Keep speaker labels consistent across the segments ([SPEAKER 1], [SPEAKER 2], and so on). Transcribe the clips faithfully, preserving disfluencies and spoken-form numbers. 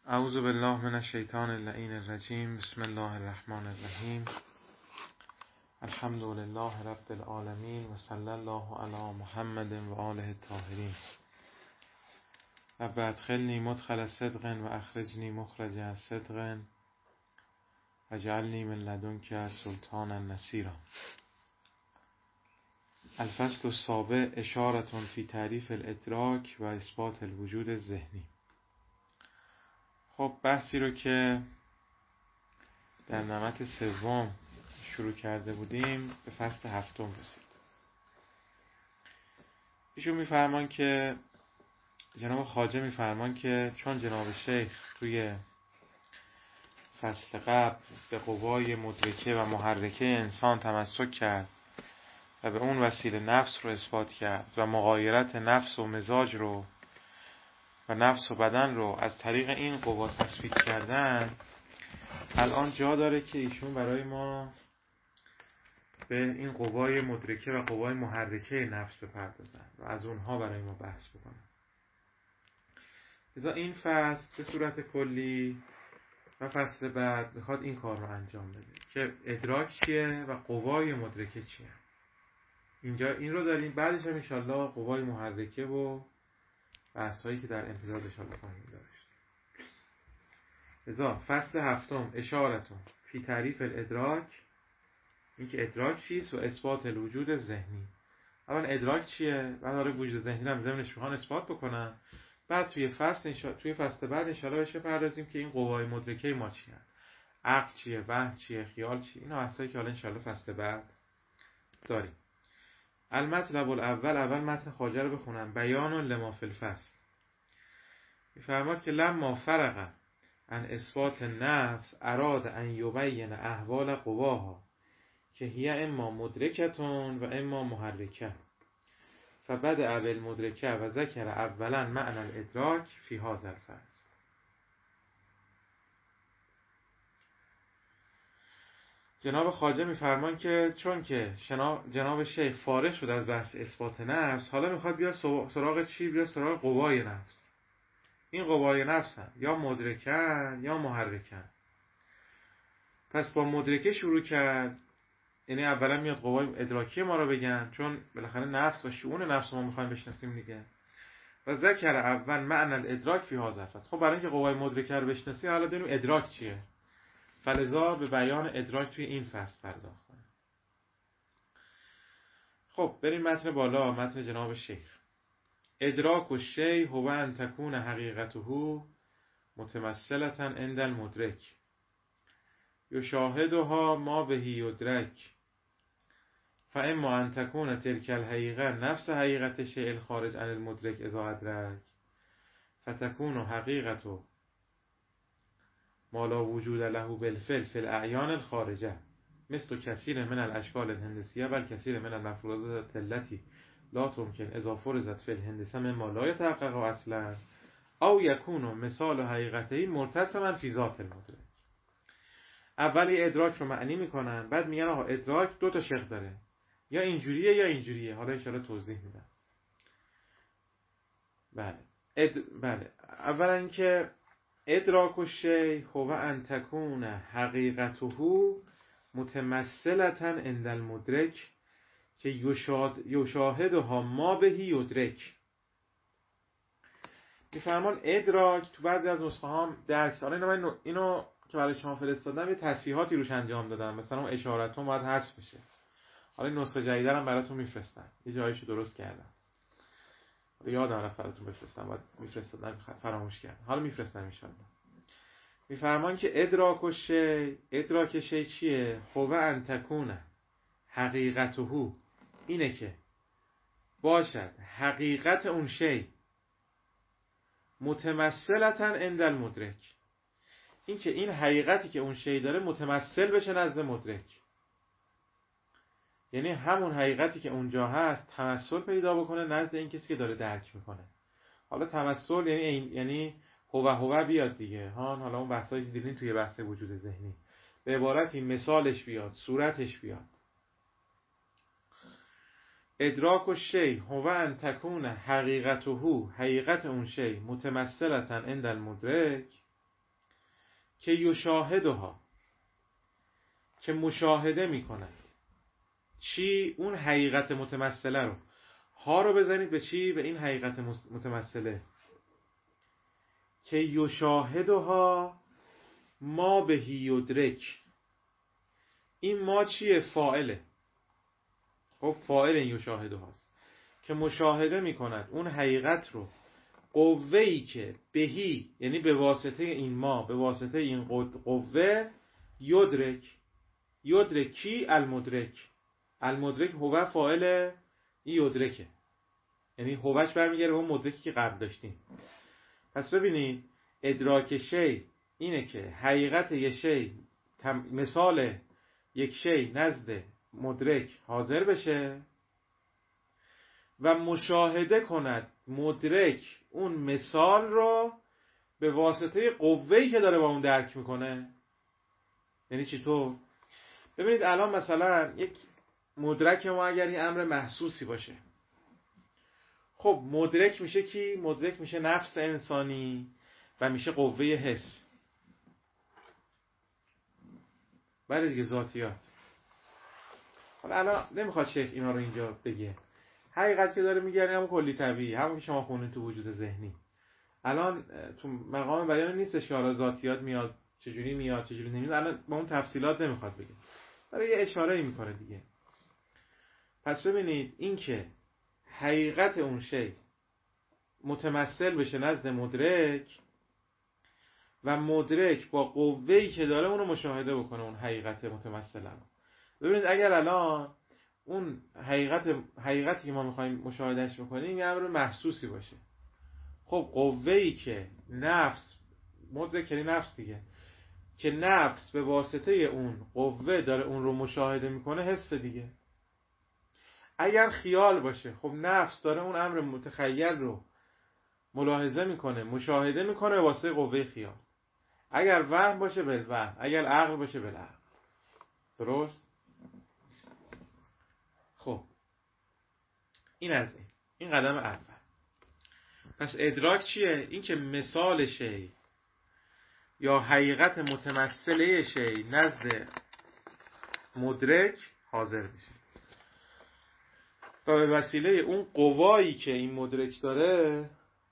[SPEAKER 1] اعوذ بالله من الشیطان اللعین الرجیم. بسم الله الرحمن الرحیم. الحمد لله رب العالمین و صلی الله علی محمد و آله الطاهرین. رب ادخلنی مدخل صدق و اخرجنی مخرج صدق واجعلنی من لدنک سلطانا نصیرا. الفصل السابع اشارة فی تعریف الادراک و اثبات الوجود الذهنی. خب بحثی رو که در نمط سوم شروع کرده بودیم به فصل هفتم رسید. ایشون میفرمان که جناب خواجه میفرمان که چون جناب شیخ توی فصل قبل به قوای مدرکه و محرکه انسان تمسک کرد و به اون وسیله نفس رو اثبات کرد و مغایرت نفس و مزاج رو و نفس و بدن رو از طریق این قوا تثبیت کردن، الان جا داره که ایشون برای ما به این قوای مدرکه و قوای محرکه نفس بپردازن و از اونها برای ما بحث بکنن. لذا این فصل به صورت کلی و فصل بعد میخواد این کار رو انجام بده که ادراک چیه و قوای مدرکه چیه. اینجا این رو داریم، بعدش هم انشالله قوای محرکه و بحث هایی که در امتداد انشالله خواهیم داشت. لذا فصل هفتم اشارتون فی تعریف الادراک، این که ادراک چیست و اثبات الوجود ذهنی. اول ادراک چیه، بعد داره وجود ذهنی هم ضمنش میخوان اثبات بکنن. بعد توی فصل انشا... توی فصل بعد انشالله بشه پردازیم که این قوای مدرکه ما چیه، عقل چیه، وهم چیه، خیال چیه. اینا بحثایی که حالا انشالله فصل بعد داریم. المطلب الاول، اول متن خواجه رو بخونم. بیان لما فی الفصل. میفرماد که لما فرغ عن اثبات نفس اراد ان یبین احوال قواها که هی اما مدرکتون و اما محرکه فبدأ بالمدرکه و ذکر اولا معنی الادراک فی هذا الفصل. جناب خواجه میفرمان که چون که جناب شیخ فارغ شد از بحث اثبات نفس، حالا میخواد بیاد سراغ چی؟ بیاد سراغ قوای نفس. این قوای نفس هم یا مدرکن یا محرکن. پس با مدرکه شروع کرد، یعنی اولا میاد قوای ادراکی ما رو بگن، چون بالاخره نفس و شؤون نفس ما میخوایم بشناسیم دیگه. و ذکر اول معنی الادراک فی هذا الفصل. خب برای اینکه قوای مدرکه رو بشناسی، حالا ببینیم ادراک چیه. فلذا به بیان ادراک توی این فصل پرداخت. خب بریم متن بالا، متن جناب شیخ. ادراک و شی هو ان تکون حقیقته متمثلة عند المدرک یشاهدها ما به یدرک فاما ان تکون تلک الحقیقه نفس حقیقت شیء الخارج عن المدرک اذا ادرک فتكون حقیقت ما لا وجود له بالفعل فی الاعیان الخارجه مثل کثیر من الاشکال الهندسیه بل کثیر من المفروضات التي لا تمکن اذا فرضت فی الهندسه مما لا يتحقق اصلا او یکون مثال حقیقته مرتسما فی ذات المدرک. اولی ادراک رو معنی میکنن، بعد میگن آقا ادراک دو تا شق داره، یا اینجوریه یا اینجوریه. حالا ان شاءالله توضیح میدم. بله اد... بله اولا اینکه ادراک الشیء هو ان تکون حقیقته متمثلة عند المدرک که یشاهدها ما به یدرک. میفرمان ادراک تو بعضی از نسخه ها درک. حالا اینو من اینو که برای شما فرستادم یه تصحیحاتی روش انجام دادم، مثلا اون اشارتون باید حذف بشه. حالا این نسخه جدیدم براتون میفرستم، یه جاییشو درست کردم، یادم رفت براتون بفرستم، باید میفرستادم فراموش کردم، حالا میفرستم ان شاء الله. میفرمان که ادراک و شی، ادراک شی چیه؟ هو ان تکونه حقیقته، اینه که باشد حقیقت اون شی متمثلتن عند المدرک، این که این حقیقتی که اون شی داره متمثل بشه نزد مدرک، یعنی همون حقیقتی که اونجا هست تمثل پیدا بکنه نزد این کسی که داره درک میکنه. حالا تمثل یعنی این، یعنی هو هو بیاد دیگه ها. حالا اون بحثایی که دیدین توی بحث وجود ذهنی، به عبارتی مثالش بیاد، صورتش بیاد. ادراک و شی هو ان تکون حقیقته، حقیقت اون شی متمثلتن عند المدرک، که یشاهدها، که مشاهده میکند. چی؟ اون حقیقت متمثله رو. ها رو بزنید به چی؟ به این حقیقت متمثله. که یشاهدها ما بهی یدرک. این ما چیه؟ فاعله. خب فاعل این یشاهدها هست که مشاهده میکند اون حقیقت رو. قوه‌ای که بهی یعنی به واسطه این ما، به واسطه این قوه، یدرک. یدرک کی؟ المدرک. المدرک هو فاعل این یدرکه، یعنی هوش برمیگره به اون مدرکی که قبل داشتیم. پس ببینید ادراک شی اینه که حقیقت یه شی، مثال یک شی نزد مدرک حاضر بشه و مشاهده کند مدرک اون مثال رو به واسطه قوه‌ای که داره با اون درک میکنه. یعنی چطور؟ ببینید الان مثلا یک مدرک ما اگر این امر محسوسی باشه، خب مدرک میشه کی؟ مدرک میشه نفس انسانی و میشه قوه حس. بله دیگه، ذاتیات. حالا الان نمیخواد شیخ اینا رو اینجا بگه. حقیقت که داره میگه همون کلی طبیعی، همون که شما خونین تو وجود ذهنی. الان تو مقام بیان نیستش که حالا ذاتیات میاد چجوری میاد چجوری نمیاد، الان با اون تفصیلات نمیخواد بگه، برای یه اشاره‌ای میکنه دیگه. پس ببینید این که حقیقت اون شی متمثل بشه نزد مدرک و مدرک با قوه‌ای که داره اون رو مشاهده بکنه، اون حقیقت متمثل رو. ببینید اگر الان اون حقیقت حقیقتی که ما میخوایم مشاهدهش بکنیم یه امر محسوسی باشه، خب قوه‌ای که نفس، مدرک یعنی نفس دیگه، که نفس به واسطه اون قوه داره اون رو مشاهده میکنه، حس دیگه. اگر خیال باشه، خب نفس داره اون امر متخیل رو ملاحظه میکنه، مشاهده میکنه به واسطه قوه خیال. اگر وهم باشه بالوهم، اگر عقل باشه بالعقل. درست؟ خب این از این این قدم اول. پس ادراک چیه؟ این که مثال شی یا حقیقت متمثله شی نزد مدرک حاضر میشه و به وسیله اون قوایی که این مدرک داره،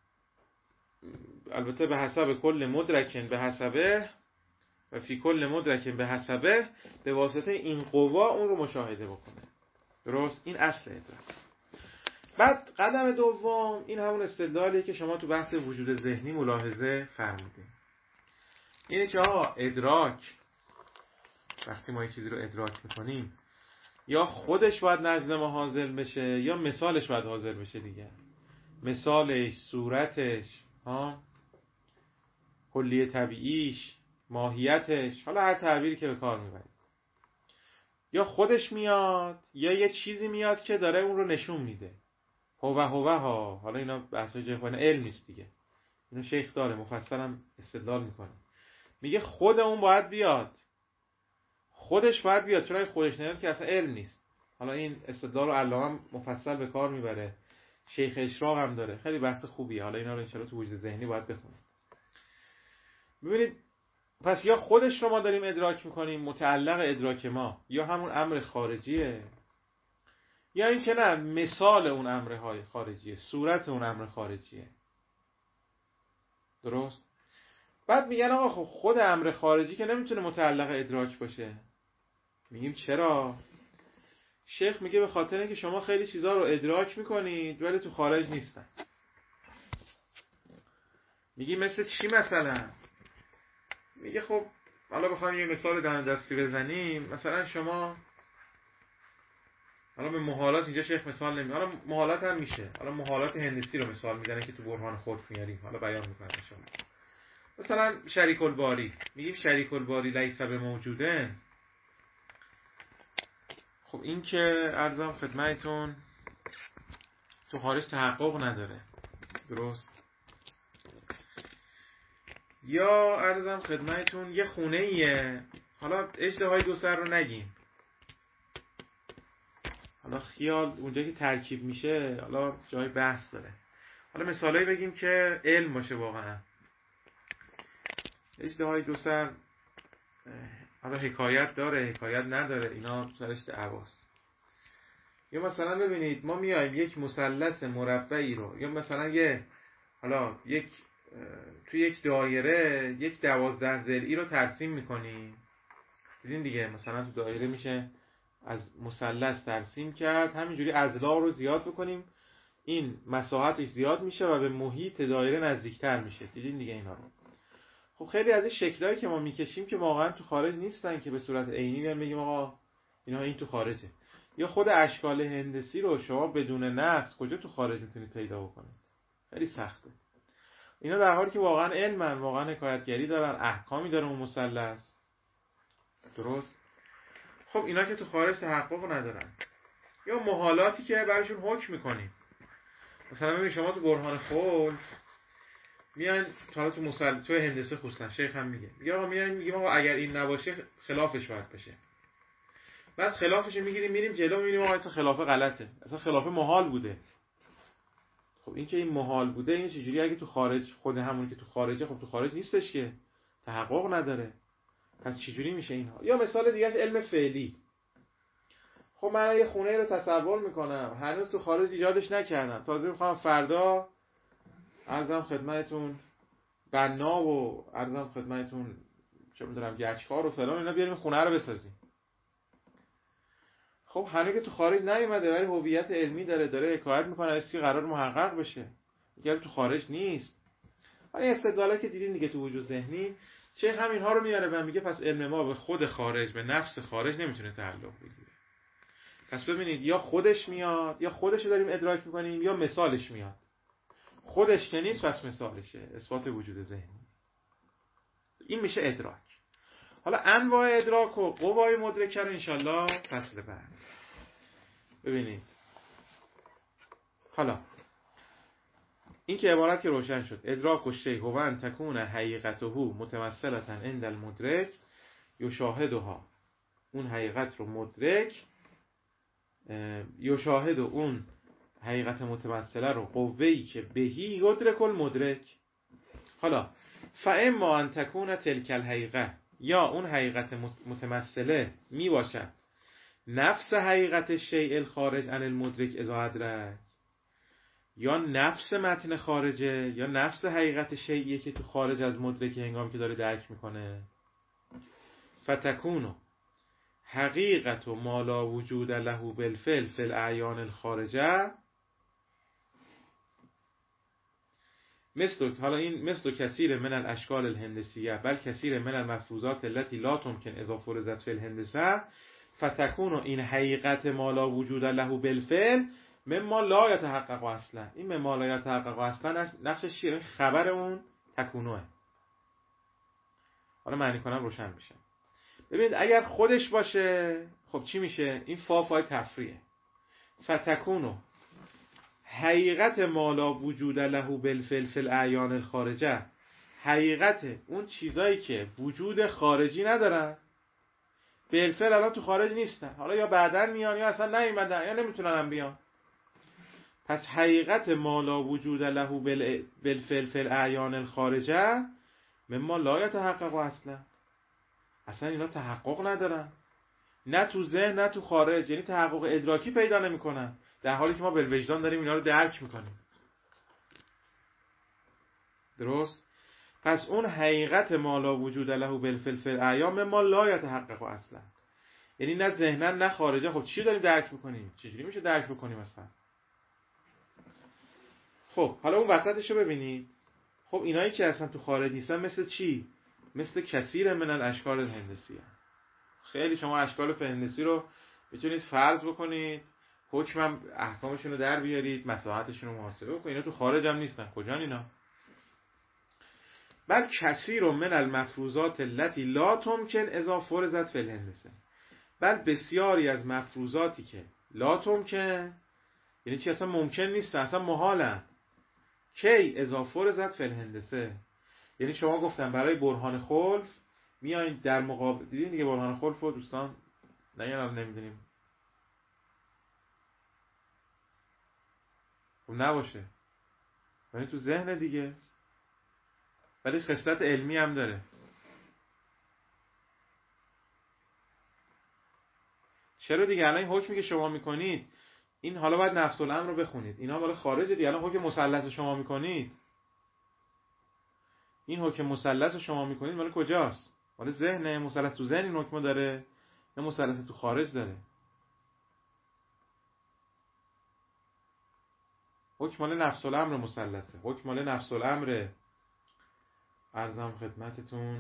[SPEAKER 1] البته به حسب کل مدرکن به حسبه و فی کل مدرکن به حسبه، به واسطه این قوا اون رو مشاهده بکنه. درست؟ این اصل ادراک. بعد قدم دوم این همون استدلالیه که شما تو بحث وجود ذهنی ملاحظه فرمودین. اینه که آقا ادراک، وقتی ما یه چیزی رو ادراک میکنیم، یا خودش باید نزد ما حاضر بشه یا مثالش باید حاضر بشه دیگه. مثالش، صورتش، ها، کلیه طبیعیش، ماهیتش، حالا هر تعبیری که به کار میبرید، یا خودش میاد یا یه چیزی میاد که داره اون رو نشون میده. هوه هوه ها، حالا اینا بحثای جهانی علم نیست دیگه، اینو شیخ داره مفصل هم استدلال میکنه، میگه خود اون باید بیاد، خودش باید بیاد، چون اگه خودش نمیاد که اصلا علم نیست. حالا این استدلال رو علامه مفصل به کار میبره، شیخ اشراق هم داره، خیلی بحث خوبیه. حالا اینا رو ان شاءالله تو وجود ذهنی باید بخونید. ببینید پس یا خودش رو ما داریم ادراک میکنیم، متعلق ادراک ما، یا همون امر خارجیه، یا این که نه، مثال اون امرهای خارجیه، صورت اون امر خارجیه. درست؟ بعد میگن آقا خب خود امر خارجی که نمیتونه متعلق ادراک باشه. میگیم چرا؟ شیخ میگه به خاطر اینکه شما خیلی چیزا رو ادراک میکنید ولی تو خارج نیستن. میگی مثل چی مثلا؟ میگه خب حالا بخوایم یه مثال دهن دستی بزنیم، مثلا شما حالا به محالات اینجا شیخ مثال نمی، حالا محالات هم میشه، حالا محالات هندسی رو مثال میزنه که تو برهان خود میاریم، حالا بیان میکنم شما. مثلا شریک الباری، میگیم شریک الباری لیس بموجوده. خب این که عرضم خدمتتون تو خارج تحقق نداره. درست؟ یا عرضم خدمتتون یه خونه ایه، حالا اژدهای دو سر رو نگیم، حالا خیال اونجا که ترکیب میشه حالا جای بحث داره، حالا مثالایی بگیم که علم باشه واقعا. اجدهای دو سر حالا حکایت داره حکایت نداره، اینا سرش دعواست. یا مثلا ببینید ما میایم یک مثلث مربعی رو، یا مثلا یه حالا یک توی یک دایره یک دوازده ضلعی رو ترسیم میکنیم. دیدین دیگه مثلا تو دایره میشه از مثلث ترسیم کرد، همینجوری اضلاع رو زیاد بکنیم، این مساحتش زیاد میشه و به محیط دایره نزدیکتر میشه. دیدین دیگه اینا رو. خب خیلی از این شکلایی که ما میکشیم که واقعا تو خارج نیستن که به صورت عینی بیان بگیم آقا اینا این تو خارجه. یا خود اشکال هندسی رو شما بدون نقص کجا تو خارج میتونید پیدا بکنید؟ خیلی سخته. اینا در حالی که واقعا علمن، واقعا حکایتگری دارن، احکامی داره اون مثلث. درست؟ خب اینا که تو خارج تحقق ندارن. یا محالاتی که براشون حکم میکنیم. مثلا ببینید شما تو برهان خلف میان حالا تو مثلث تو هندسه خصوصا شیخ هم میگه میگه آقا میان میگیم آقا اگر این نباشه خلافش باید بشه. بعد خلافش رو میگیریم میریم جلو میبینیم آقا اصلا خلافه غلطه، اصلا خلافه محال بوده. خب این که این محال بوده این چجوری اگه تو خارج خود همون که تو خارجه، خب تو خارج نیستش که، تحقق نداره، پس چجوری میشه اینها؟ یا مثال دیگه علم فعلی. خب من یه خونه رو تصور میکنم هنوز تو خارج ایجادش نکردم، تازه میخوام فردا عرضم خدمتتون بنا و عرضم خدمتتون چه میدونم گچکار و فلان اینا بیاریم خونه رو بسازیم. خب هنوز که تو خارج نیومده ولی هویت علمی داره، داره حکایت میکنه از چی قرار محقق بشه، میگه تو خارج نیست. ولی استدلالا که دیدین دیگه تو وجود ذهنی شیخ همینها رو میاره و میگه پس علم ما به خود خارج، به نفس خارج نمیتونه تعلق بگیره. پس ببینید یا خودش میاد یا خودش رو داریم ادراک میکنیم یا مثالش میاد. خودش که نیست پس مثالشه، اثبات وجود ذهنی. این میشه ادراک. حالا انواع ادراک و قوای مدرکه رو انشالله فصل بعد ببینید. حالا این که عبارت که روشن شد، ادراک و شیء هو ان تکون حقیقته متمثلة عند المدرک یشاهدها، اون حقیقت رو مدرک یشاهد، اون حقیقت متمثله رو قوه‌ای که بهی یدرک المدرک. حالا فاما ان تکون تلک الحقیقه، یا اون حقیقت متمثله می باشد نفس حقیقت شیء الخارج عن المدرک اذا ادرک، یا نفس متن خارجه یا نفس حقیقت شیعیه که تو خارج از مدرک هنگام که داره درک میکنه. فتکونو حقیقت و ما لا وجود له بالفعل فی الاعیان الخارجه مثل، حالا این مثل کثیر من الاشکال الهندسیه بل کثیر من المفروضات التي لا تمکن اذا فرضت فی الهندسه فتکونو این حقیقت ما لا وجود له بالفعل مما لا یتحقق اصلا. این مما لا یتحقق اصلا نقشش چیه؟ خبر اون تکونوه. حالا معنی کنم روشن میشه. ببینید اگر خودش باشه خب چی میشه؟ این فا فای تفریه. فتکونو حقیقت ما لا وجود له بالفعل فی الاعیان الخارجه، حقیقت اون چیزایی که وجود خارجی ندارن بالفعل الان تو خارج نیستن، حالا یا بعدن میان یا اصلا نیومدن یا نمیتونن هم بیان. پس حقیقت ما لا وجود له بالفعل فی الاعیان الخارجه مما لا یتحقق اصلا، اصلا اینا تحقق ندارن، نه تو ذهن نه تو خارج، یعنی تحقق ادراکی پیدا نمیکنن، در حالی که ما بالوجدان داریم اینا رو درک میکنیم. درست؟ پس اون حقیقت ما لا وجود له بالفعل فی الاعیان مما لا یتحقق اصلا، یعنی نه ذهنا نه خارجه. خب چی داریم درک میکنیم؟ چجوری میشه درک بکنیم اصلا؟ خب حالا اون وسطش رو ببینید. خب اینایی که اصلا تو خارج نیستن مثل چی؟ مثل کثیر من الاشکال الهندسیه. خیلی شما اشکال هندسی رو میتونید فرض بکنید، حکم احکامشون رو در بیارید، مساحتشون رو محاسبه بکنید. اینا تو خارج هم نیستن. کجان اینا؟ بل کثیر من المفروضات التي لا تمکن اذا فرضت فی الهندسه، بل بسیاری از مفروضاتی که لا تمکن یعنی چی؟ اصلا ممکن نیستن، اصلا محالن. کی؟ اذا فرضت فی الهندسه، یعنی شما گفتم برای برهان خلف میایین در مقابل، دیدین دیگه برهان خلف رو دوستان نه یا نمیدونیم خب نباشه یعنی تو ذهن دیگه، ولی خصلت علمی هم داره. چرا دیگه؟ الان این حکمی که شما میکنید این حالا باید نفس الامر رو بخونید، اینا مال خارجه دیگه. الان حکم مثلث رو شما میکنید، این حکم مثلث رو شما میکنید مال کجاست؟ مال ذهن؟ مثلث تو ذهن این حکم داره یا مثلث تو خارج داره؟ حکم مال نفس الامر مثلثه، حکم مال نفس الامر. عرضم خدمتتون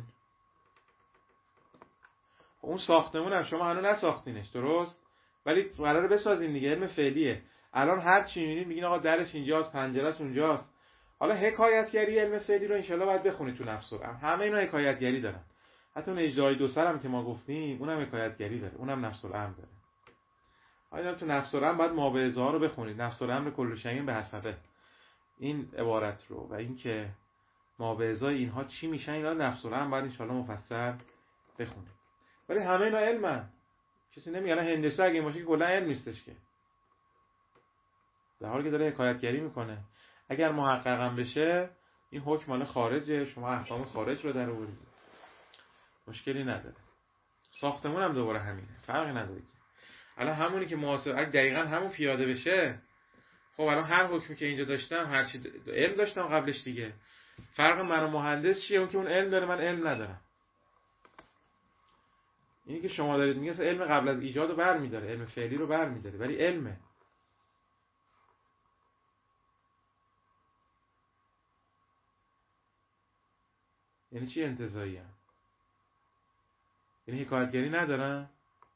[SPEAKER 1] اون ساختمون هم شما هنوز نساختینش، درست؟ ولی قراره بسازین دیگه، علم فعلیه. الان هر چی میبینید میگین آقا درش اینجاست، پنجرهش اونجاست. حالا حکایتگری علم فعلی رو انشالله باید بخونید تو نفس الامر. همه اینا حکایتگری دارن. حتی اون اجرای دو سر هم که ما گفتیم اونم حکایتگری داره، اونم نفس الامر داره. حالا تو نفس الامر باید مابعضه ها رو بخونید. نفس الامر کل شیء به حسبه، این عبارت رو و اینکه مابعضه اینها چی میشن، اینا نفس الامر باید انشالله مفصل بخونید. ولی همه اینا علمن. کسی نمیگه الان هندسه اگه باشه که کلا علم نیستش که، در حالی که داره حکایتگری میکنه. اگر محققم بشه این حکم مال خارجه، شما احکام خارج رو در آورید، مشکلی نداره. ساختمون هم دوباره همینه، فرقی نداره که الان همونی که معاصر اگه دقیقاً همون پیاده بشه، خب الان هر حکمی که اینجا داشتم هر چی علم داشتم قبلش دیگه. فرق من و مهندس چیه؟ اون که اون علم داره، من علم ندارم. اینی که شما دارید میگه علم قبل از ایجاد رو برمی‌داره، علم فعلی رو برمی‌داره، ولی علمه. یعنی چی انتزاعی هم؟ یعنی حکایتگری ندارن؟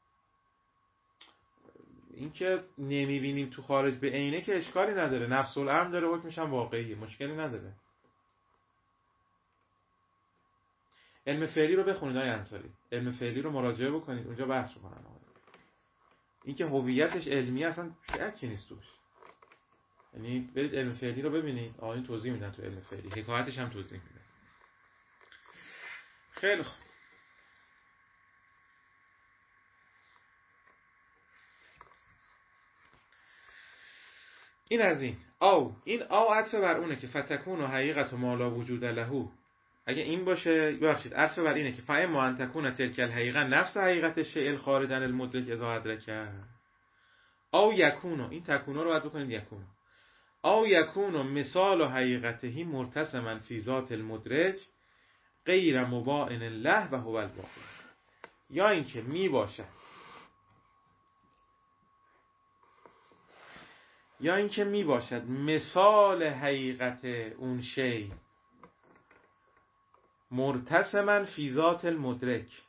[SPEAKER 1] این که نمیبینیم تو خارج به عینه که اشکالی نداره، نفس الامر داره، حکمش هم واقعیه، مشکلی نداره. علم فعلی رو بخونید آقای انصاری، علم فعلی رو مراجعه بکنید، اونجا بحث می‌کنن. این که هویتش علمی اصلا شکی نیست توش. یعنی برید علم فعلی رو ببینید، آقایون توضیح میدن تو علم فعلی، حکایتش هم توضیح میدن. خیلی خوب. این از این او این او عطف بر اونه که فتکون و حقیقت و مالا وجود لهو. اگه این باشه ببخشید عطف بر اینه که فهم ما ان تکون تلک الحقیقه نفس حقیقت شیء خارج عن المدرک اذا ادرک. او یکونو، این تکونو رو باید بکنید یکونو. او یکونو مثال و حقیقته مرتسما فی ذات المدرک غیر مباین له و هو الواقع. یا اینکه می باشد یا اینکه می باشد مثال حقیقت اون شی مرتسما فی ذات المدرک،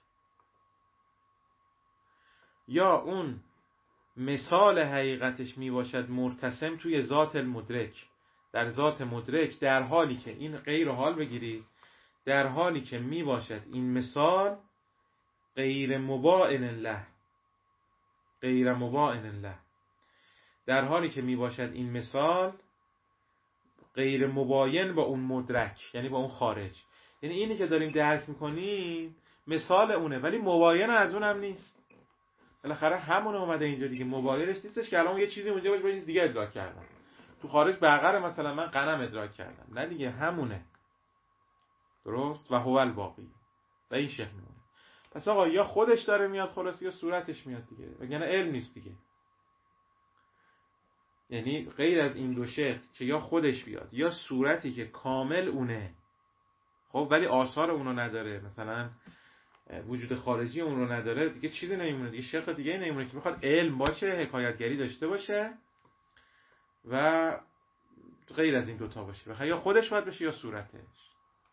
[SPEAKER 1] یا اون مثال حقیقتش می باشد مرتسم توی ذات المدرک، در ذات مدرک، در حالی که این غیر حال بگیری، در حالی که می باشد این مثال غیر مباین له، غیر مباین له، در حالی که می باشد این مثال غیر مباین با اون مدرک، یعنی با اون خارج. یعنی اینی که داریم درک میکنیم مثال اونه ولی مباین از اون هم نیست. بالاخره همون اومده اینجا دیگه، مباینش نیستش که الان یه چیزی اونجا باشه با چیز دیگه ادراک کردم. تو خارج بقره مثلا من غنم ادراک کردم، نه دیگه همونه، درست؟ و هو الباقی، و این شکل میمونه. پس آقا یا خودش داره میاد خلاص یا صورتش میاد دیگه، وگرنه علم نیست دیگه. یعنی غیر از این دو شکل که یا خودش بیاد یا صورتی که کامل اونه، خب ولی آثار اونو نداره، مثلا وجود خارجی اون رو نداره، دیگه چیزی نمیمونه دیگه، شق دیگه نمیمونه که بخواد علم باشه، حکایتگری داشته باشه و غیر از این دوتا باشه. بخواد یا خودش باید بشه یا صورتش.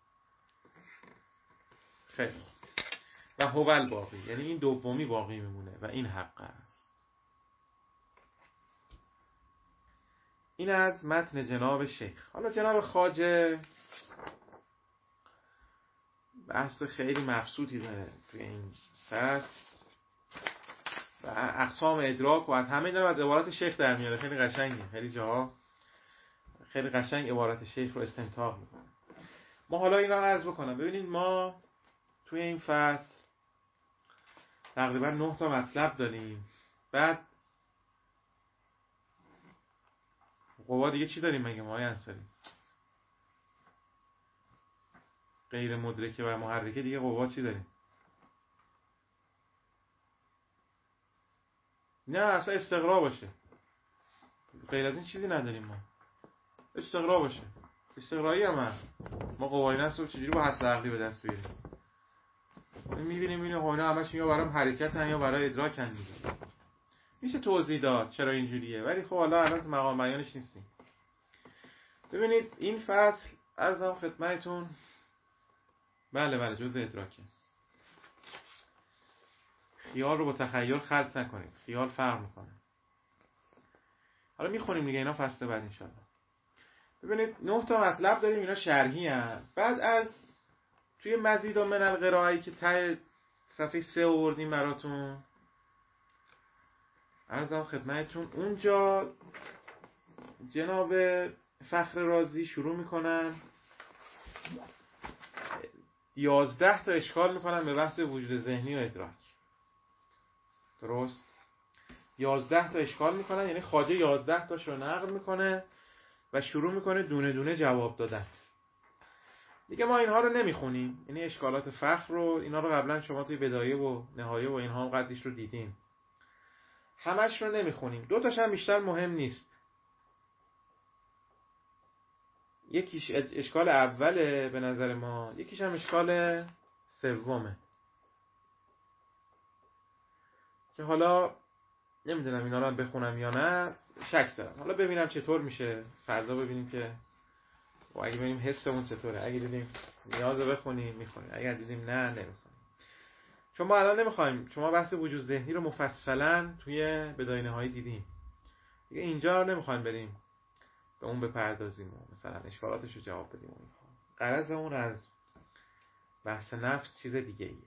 [SPEAKER 1] خیلی و هو الباقی، یعنی این دومی باقی میمونه و این حق است. این از متن جناب شیخ. حالا جناب خواجه بحث خیلی مبسوطی داره توی این فصل و اقسام ادراک و از همه داره از عبارت شیخ در میاره. خیلی قشنگه، خیلی جاها خیلی قشنگ عبارت شیخ رو استنتاق میکنه. ما حالا این رو عرض بکنم. ببینید ما توی این فصل تقریبا نه تا مطلب داریم. بعد قوا دیگه چی داریم مگه ما های انصاری؟ غیر مدرکه و محرکه دیگه قوا چی داریم؟ نه اصلا استقرا باشه، غیر از این چیزی نداریم ما. استقرا باشه، استقرایی هم هست. ما قوای نفس رو چجوری با حس عقلی به دست بیاریم؟ میبینیم میبینیم اینا همش یا برای حرکتن یا برای ادراکن دیگه. میشه توضیح داد چرا اینجوریه، ولی خب حالا الان تو مقام بیانش نیستیم. ببینید این فصل عرضم خدمتتون بله بله جزء ادراکه. خیال رو با تخیل خلط نکنید، خیال فرق میکنه. حالا میخونیم دیگه اینا فصل بعد انشالله. ببینید نه تا مطلب داریم، اینا شرحی هست. بعد از توی مزید و من القرائه‌ای که ته صفحه سه آوردیم براتون عرضم خدمتتون، اونجا جناب فخر رازی شروع میکنن یازده تا اشکال میکنن به بحث وجود ذهنی و ادراک. درست؟ یازده تا اشکال میکنن، یعنی خواجه یازده تاش رو نقل میکنه و شروع میکنه دونه دونه جواب دادن. دیگه ما اینها رو نمیخونیم، یعنی اشکالات فخر رو، اینا رو قبلا شما توی بدایه و نهایه و اینها هم قدیش رو دیدین، همش رو نمیخونیم. دو تاش هم بیشتر مهم نیست. یکیش اشکال اوله به نظر ما، یکیش هم اشکال سومه که حالا نمیدونم اینا رو هم بخونم یا نه، شک دارم. حالا ببینم چطور میشه، فردا ببینیم که و اگه ببینیم حسمون چطوره. اگه دیدیم نیازه بخونیم میخونیم، اگه دیدیم نه نمیخونیم. چون ما الان نمیخوایم، شما بحث وجود ذهنی رو مفصلا توی بدایه نهایی دیدیم دیگه، اینجا نمیخوایم بریم به اون بپردازیم و مثلا اشکالاتش رو جواب بدیم. غرض اون از بحث نفس چیز دیگه ایه.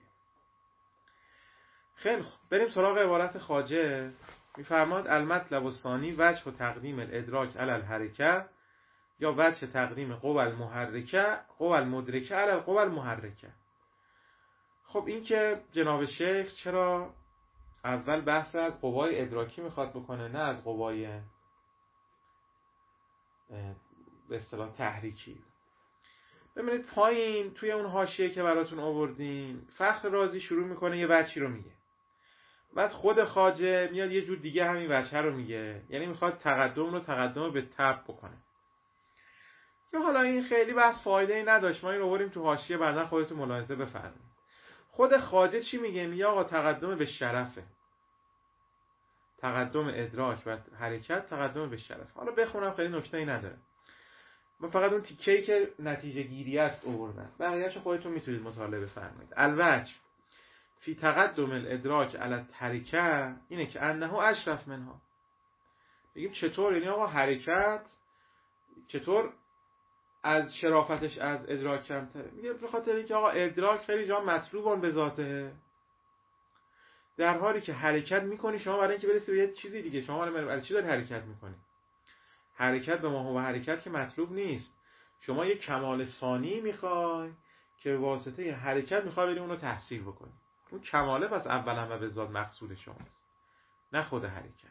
[SPEAKER 1] خیلی خوب، بریم سراغ عبارت خواجه. میفرماد المطلب الثانی وجه و تقدیم الادراک علی الحرکه یا وجه تقدیم قوى المحرکه قوى المدرکه علی القوى المحرکه. خب این که جناب شیخ چرا اول بحث از قوای ادراکی میخواد بکنه نه از قوای به اصطلاح تحریکی؟ ببینید پایین توی اون حاشیه که براتون آوردیم فخر رازی شروع میکنه یه وجهی رو میگه، بعد خود خواجه میاد یه جور دیگه همین وجه رو میگه، یعنی میخواد تقدم رو تقدم به تبع بکنه. که حالا این خیلی بحث فایده ای نداشت، ما این رو آوردیم تو حاشیه، بعدا خودتون ملاحظه بفرمایید. خود خواجه چی میگه؟ میگه آقا تقدم به شرفه، تقدم ادراک و حرکت تقدم به شرف. حالا بخونم خیلی نکته ای نداره، من فقط اون تیکه‌ای که نتیجه گیری است آوردم، بقیه‌اش خودتون میتونید مطالعه بفرمایید. الوجه فی تقدم الادراک علی الحرکه اینه که انه اشرف منها. بگیم چطور؟ یعنی آقا حرکت چطور از شرافتش از ادراک کمتره؟ میگه به خاطر اینکه آقا ادراک خیلی جا مطلوبان به ذاته، در حالی که حرکت میکنی شما برای اینکه برسی به یه چیزی دیگه، شما برای چی داری حرکت میکنی؟ حرکت به ما و حرکت که مطلوب نیست، شما یه کمال ثانی میخوای که به واسطه حرکت میخوای بری اون رو تحصیل بکنی. اون کماله پس اولا و به ذات مقصود شماست، نه خود حرکت.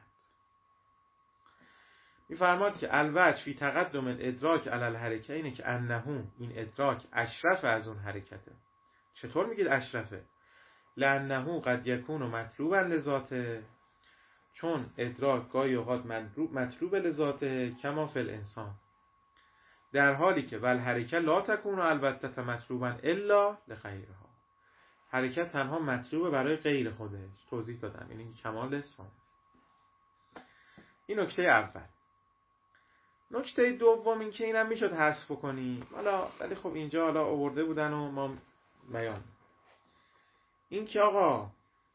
[SPEAKER 1] میفرماد که الوجه فی تقدم الادراک علی الحرکه اینه که انه این ادراک اشرف از اون حرکته. چطور میگید اشرفه؟ لانه قد یکون مطلوبا لذاته، چون ادراک گاهی اوقات مطلوب لذاته کما فی الانسان، در حالی که ول حرکت لا تکون البته مطلوبا الا لغیرها، حرکت تنها مطلوبه برای غیر خودش. توضیح دادم، یعنی کمال ثانی. این نکته اول. نکته دوم این که اینم میشد حذف کنی، حالا ولی خب اینجا حالا آورده بودن و ما بیان. این که آقا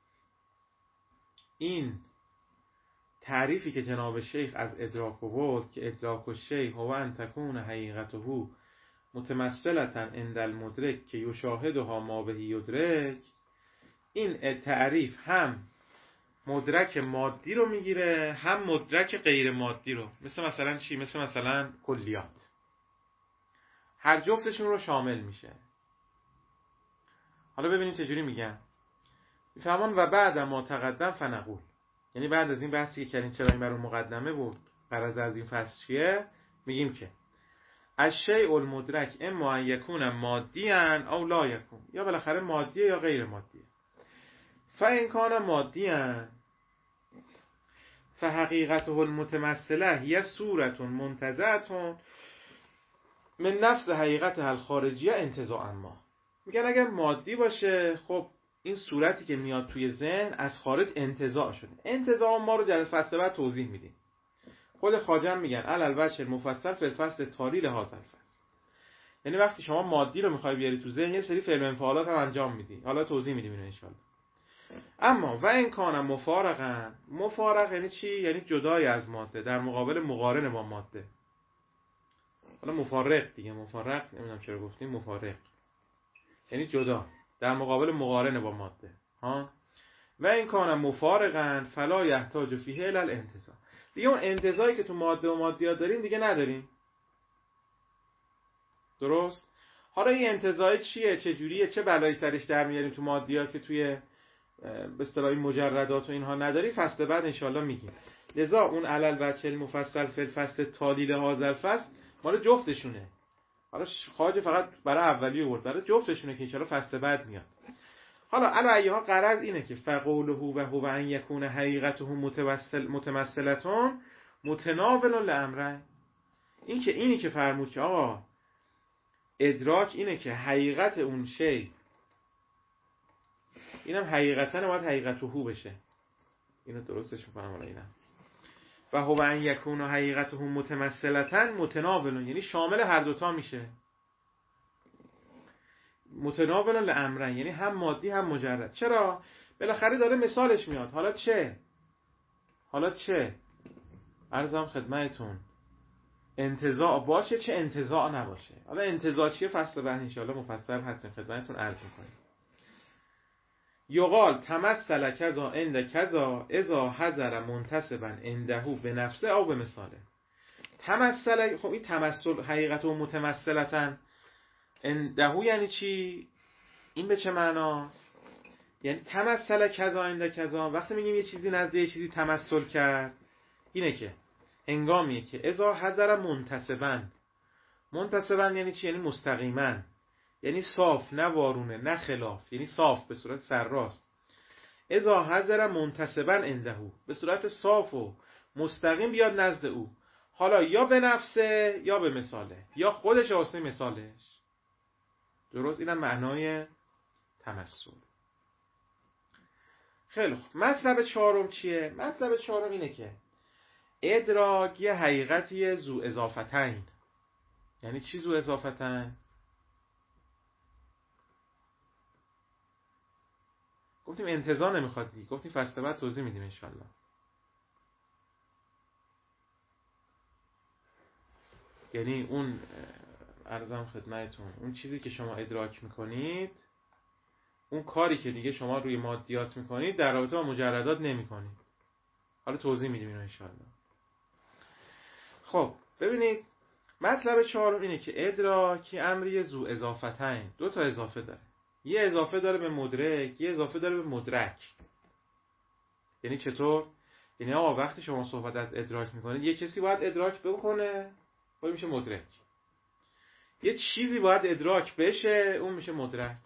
[SPEAKER 1] این تعریفی که جناب شیخ از ادراک بود که ادراک الشیء هو ان تکون حقیقته متمثلة عند المدرک که یشاهدها ما به یدرک، این تعریف هم مدرک مادی رو میگیره هم مدرک غیر مادی رو. مثل مثلا چی؟ مثل مثلا کلیات، هر جفتشون رو شامل میشه. حالا ببینیم چجوری میگن. میفهمون و بعد ما تقدم فنقول، یعنی بعد از این بحثی که کردیم چرا این برای مقدمه بود، غرض از این فصل چیه، میگیم که الشیء المدرک اما ان یکون مادیاً او لا یکون، یا بالاخره مادیه یا غیر مادیه. فان کان مادیاً فحقیقته المتمثله هی صورت منتزعه من نفس حقیقت الخارجیه انتزاعا ما. میگن اگر مادی باشه خب این صورتی که میاد توی ذهن از خارج انتزاع شده. انتزاع ما رو جلسه فصل بعد توضیح میدیم. خود خواجه میگن علل وجه المفصل فی الفصل التالی لهذا الفصل. یعنی وقتی شما مادی رو میخوای بیاری تو ذهن یه سری فعل و انفعالات هم انجام میدی. حالا توضیح میدیم اینو ان شاء الله. اما و این کانم مفارقن، مفارق یعنی چی؟ یعنی جدای از ماده در مقابل مقارن با ماده. حالا مفارق دیگه، مفارق نمیدونم چرا گفتیم مفارق یعنی جدا در مقابل مقارن با ماده ها. و این کانم مفارقن فلا یحتاج فیه الی الانتزاع. دیگه اون انتزاعی که تو ماده و مادیات داریم دیگه نداریم. درست؟ حالا این انتزاع چیه؟ چه جوریه؟ چه بلایی سرش در میاریم تو مادیات که توی به اصطلاح مجردات و اینها نداری؟ فصل بعد انشالله میگیم. لذا اون علل وجه المفصل فی الفصل التالی لهذا الفصل مال جفتشونه. حالا خواجه فقط برای اولی آورد، برای جفتشونه که انشالله فصل بعد میاد. حالا علی ایها غرض اینه که فقوله و هو ان یکون حقیقته متوسل متمثلتون متناول لامرین. این که اینی که فرمود که آقا ادراک اینه که حقیقت اون شی، اینم حقیقتا باید حقیقته بشه. اینو درستش میکنم. حالا اینم و هو ان یکون حقیقته متمثلتن متناول، یعنی شامل هر دوتا میشه. متناول لامرین یعنی هم مادی هم مجرد. چرا؟ بالاخره داره مثالش میاد. حالا چه؟ حالا چه؟ عرضم خدمتتون انتزاع باشه چه انتزاع نباشه. حالا انتزاع چیه فصل بعد ان شاء الله مفصل هستیم خدمتتون عرض میکنیم. یقال تمثل کذا عند کذا اذا حضر منتسبا عنده به نفسه او به مثاله. تمثل، خب این تمثل حقیقت و متمثلتن عنده یعنی چی؟ این به چه معناست؟ یعنی تمثل کذا عند کذا، وقتی میگیم یه چیزی نزد یه چیزی تمثل کرد، اینه که هنگامیه که اذا حضر منتسبا. منتسبا یعنی چی؟ یعنی مستقیما، یعنی صاف، نه وارونه نه خلاف، یعنی صاف به صورت سرراست. اذا حضر منتسبا عنده، به صورت صاف و مستقیم بیاد نزد او. حالا یا به نفسه یا به مثاله، یا خودش واسه مثالش. درست؟ اینم معنای تمثل. خیلی خوب. مطلب چهارم چیه؟ مطلب چهارم اینه که ادراک یه حقیقتی ذو اضافتین. یعنی چی ذو اضافتین؟ گفتیم انتزاع نمیخواد دیگه، گفتیم فصل بعد توضیح میدیم انشالله. یعنی اون عرضم خدمتتون اون چیزی که شما ادراک میکنید، اون کاری که دیگه شما روی مادیات میکنید در رابطه با مجردات نمیکنید. حالا توضیح میدیم اینو انشالله. خب ببینید مطلب چهارم اینه که ادراک امری ذو اضافتین، دو تا اضافه داره. یه اضافه داره به مدرک، یه اضافه داره به مدرک. یعنی چطور؟ یعنی آقا وقتی شما صحبت از ادراک میکنید یه کسی باید ادراک بکنه، اون میشه مدرک. یه چیزی باید ادراک بشه، اون میشه مدرک.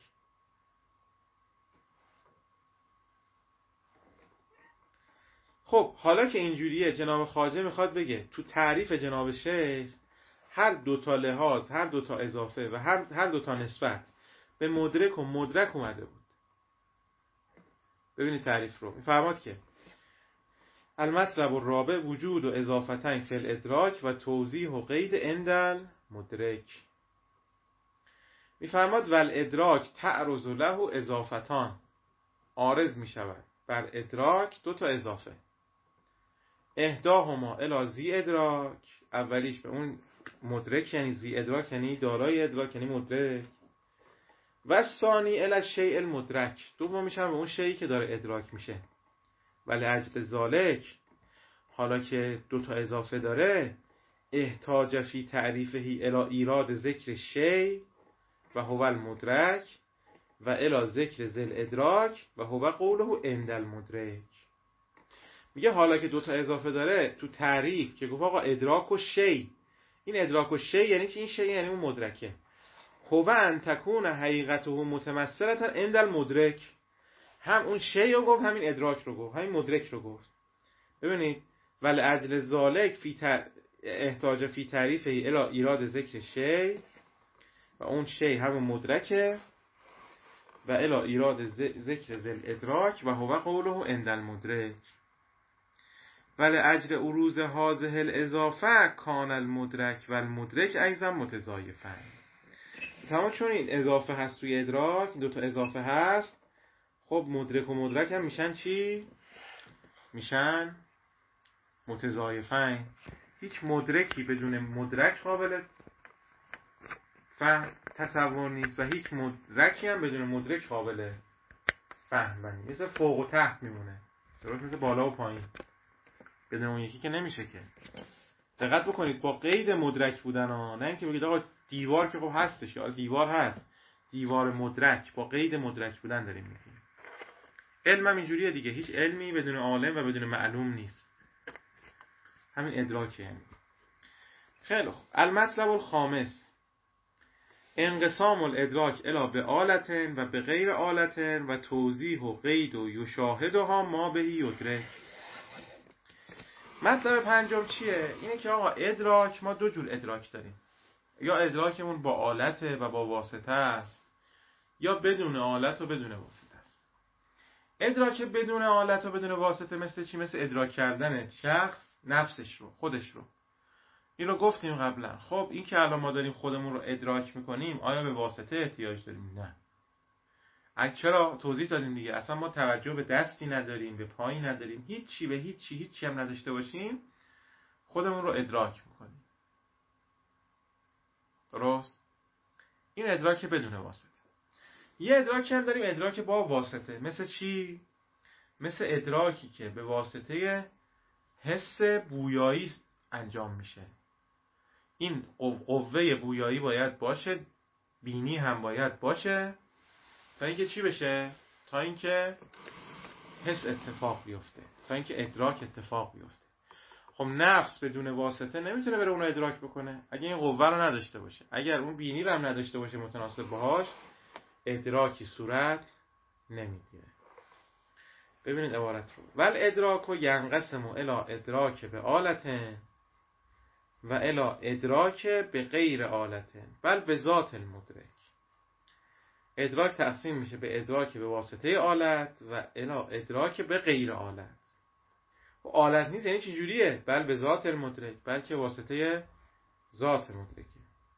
[SPEAKER 1] خب حالا که اینجوریه جناب خواجه میخواد بگه تو تعریف جناب شیخ هر دوتا لحاظ، هر دوتا اضافه و هر, هر دوتا نسبت به مدرک و مدرک اومده بود. ببینید تعریف رو میفرماد که المطلب الرابع وجود و اضافتین فی الادراک و توضیح و قید عند مدرک. میفرماد ول ادراک تعرض له اضافتان، عارض میشود بر ادراک دو تا اضافه. احداهما الی ذی ادراک، اولیش به اون مدرک یعنی ذی ادراک یعنی دارای ادراک یعنی مدرک، و ثانی الی الشیء المدرک، دومیش هم به اون شیئی که داره ادراک میشه. ولی اجل ذالک، حالا که دو تا اضافه داره، احتاج فی تعریفه الی ایراد ذکر شیء و هو المدرک و الی ذکر ذل ادراک و هو قوله عند المدرک. میگه حالا که دو تا اضافه داره تو تعریف که گفت آقا ادراک و شیء، این ادراک و شیء یعنی چی؟ این شیء یعنی اون مدرکه. هو ان تکون حقیقته متمثلة عند المدرک، هم اون شیء رو گفت همین ادراک رو گفت همین مدرک رو گفت. ببینید ولأجل ذالک فی احتاج فی تعریفه الی ایراد ذکر شی، و اون شی همون مدرکه، و الی ایراد ذکر ذل ادراک و هو قوله عند المدرک. ولأجل اروز هذه الاضافه کان المدرک و المدرک ایضا متضایفا. تمام چون این اضافه هست توی ادراک، دو تا اضافه هست، خب مدرک و مدرک هم میشن چی؟ میشن متضایفین. هیچ مدرکی بدون مدرک قابل فهم تصور نیست و هیچ مدرکی هم بدون مدرک قابل فهم نیست. مثل فوق و تحت میمونه، درست مثل بالا و پایین، بدون اون یکی که نمیشه که. دقت بکنید با قید مدرک بودن ها، نه اینکه بگید آقا دیوار که خب هستش، یا دیوار هست، دیوار مدرک، با قید مدرک بودن داریم میگیم. علم هم اینجوریه دیگه، هیچ علمی بدون عالم و بدون معلوم نیست. همین ادراکه. یعنی خیلی خوب. المطلب الخامس انقسام الادراک الی به آلتن و به غیر آلتن و توضیح و قید و یشاهدها ما بهی یدرک. مطلب پنجم چیه؟ اینه که آقا ادراک، ما دو جور ادراک داریم. یا ادراکمون با آلته و با واسطه است، یا بدون آلت و بدون واسطه است. ادراک بدون آلت و بدون واسطه مثل چی؟ مثل ادراک کردن شخص نفسش رو، خودش رو. این رو گفتیم قبلا. خب این که الان ما داریم خودمون رو ادراک میکنیم، آیا به واسطه احتیاج داریم؟ نه. چرا؟ توضیح دادیم دیگه. اصلا ما توجه به دستی نداریم، به پایی نداریم، هیچی به هیچی هیچی هم نداشته باشیم، خودمون رو ادراک میکنیم. درست؟ این ادراک بدون واسطه. یه ادراکی هم داریم، ادراک با واسطه. مثل چی؟ مثل ادراکی که به واسطه حس بویایی انجام میشه. این قوه بویایی باید باشه، بینی هم باید باشه، تا اینکه چی بشه؟ تا اینکه حس اتفاق بیفته، تا اینکه ادراک اتفاق بیفته. خب نفس بدون واسطه نمیتونه بره اون ادراک بکنه اگه این قوه رو نداشته باشه. اگر اون بینی رو هم نداشته باشه متناسب باهاش، ادراکی صورت نمیگیره. ببینید عبارت رو. ول ادراک و ینقسم الی ادراک به آلتن و الی ادراک به غیر آلتن بل به ذات المدرک. ادراک تقسیم میشه به ادراک به واسطه آلت و الی ادراک به غیر آلت. و آلت نیست یعنی چی جوریه؟ بل به ذات المدرک، بلکه واسطه ذات مدرکه.